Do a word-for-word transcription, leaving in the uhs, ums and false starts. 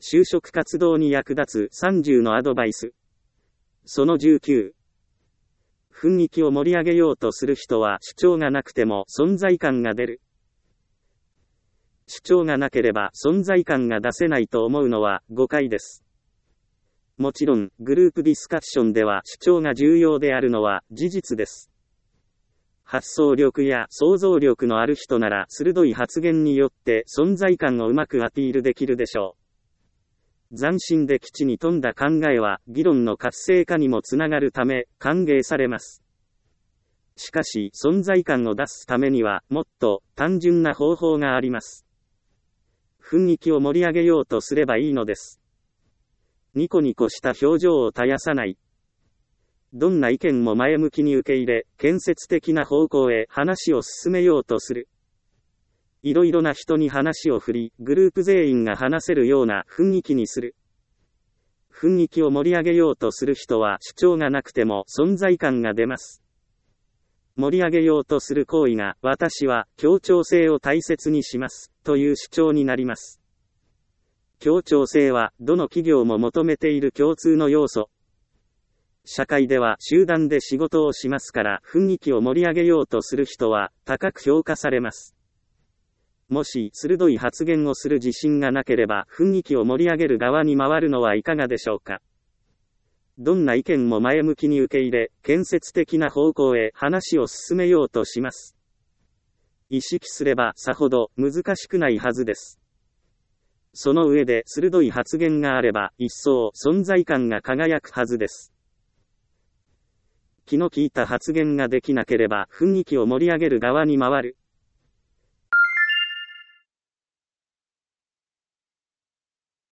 就職活動に役立つさんじゅうのアドバイス。そのじゅうきゅう。雰囲気を盛り上げようとする人は主張がなくても存在感が出る。主張がなければ存在感が出せないと思うのは誤解です。もちろん、グループディスカッションでは主張が重要であるのは事実です。発想力や想像力のある人なら鋭い発言によって存在感をうまくアピールできるでしょう。斬新で基地に富んだ考えは議論の活性化にもつながるため歓迎されます。しかし存在感を出すためにはもっと単純な方法があります。雰囲気を盛り上げようとすればいいのです。ニコニコした表情を絶やさない。どんな意見も前向きに受け入れ、建設的な方向へ話を進めようとする。いろいろな人に話を振り、グループ全員が話せるような雰囲気にする。雰囲気を盛り上げようとする人は主張がなくても存在感が出ます。盛り上げようとする行為が、私は協調性を大切にします、という主張になります。協調性は、どの企業も求めている共通の要素。社会では集団で仕事をしますから、雰囲気を盛り上げようとする人は、高く評価されます。もし、鋭い発言をする自信がなければ、雰囲気を盛り上げる側に回るのはいかがでしょうか。どんな意見も前向きに受け入れ、建設的な方向へ話を進めようとします。意識すればさほど難しくないはずです。その上で鋭い発言があれば、一層存在感が輝くはずです。気の利いた発言ができなければ雰囲気を盛り上げる側に回る。